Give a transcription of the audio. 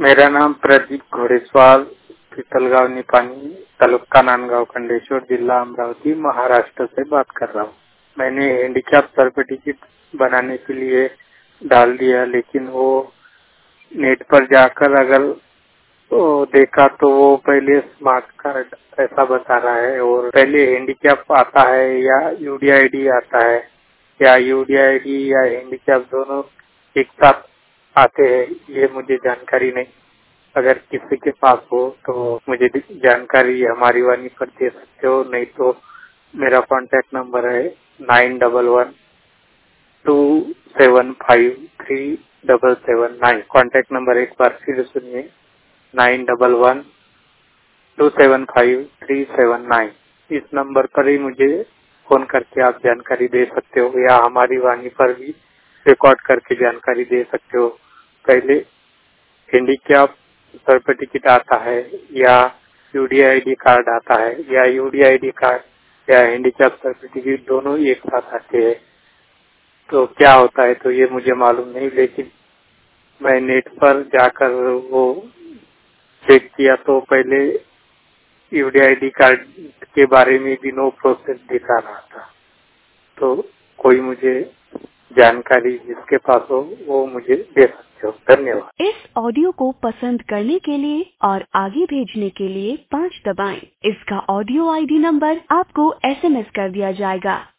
मेरा नाम प्रदीप घोड़ेसवाल, पीपलगांव निपानी, तालुका नांदगांव, खंडेश्वर, जिला अमरावती, महाराष्ट्र से बात कर रहा हूँ। मैंने हैंडीकैप सर्टिफिकेट बनाने के लिए डाल दिया, लेकिन वो नेट पर जाकर अगर देखा तो वो पहले स्मार्ट कार्ड ऐसा बता रहा है, और पहले हैंडीकैप आता है या यूडीआईडी आता है, या यूडीआईडी या हैंडीकैप दोनों एक साथ आते हैं, ये मुझे जानकारी नहीं। अगर किसी के पास हो तो मुझे जानकारी हमारी वाणी पर दे सकते हो, नहीं तो मेरा कॉन्टैक्ट नंबर है 9112753779। कॉन्टैक्ट नंबर एक बार फिर सुनिए, 9112753779। इस नंबर पर ही मुझे फोन करके आप जानकारी दे सकते हो, या हमारी वाणी पर भी रिकॉर्ड करके जानकारी दे सकते हो। पहले हैंडीकैप सर्टिफिकेट आता है या यूडीआईडी कार्ड आता है, या यूडीआईडी कार्ड या हैंडीकैप सर्टिफिकेट दोनों एक साथ आते हैं। तो क्या होता है तो ये मुझे मालूम नहीं, लेकिन मैं नेट पर जाकर वो चेक किया तो पहले यूडीआईडी कार्ड के बारे में भी नो प्रोसेस दिखा रहा था। तो कोई मुझे जानकारी जिसके पास हो वो मुझे दे सकते हो। धन्यवाद। इस ऑडियो को पसंद करने के लिए और आगे भेजने के लिए 5 दबाएं। इसका ऑडियो आईडी नंबर आपको एसएमएस कर दिया जाएगा।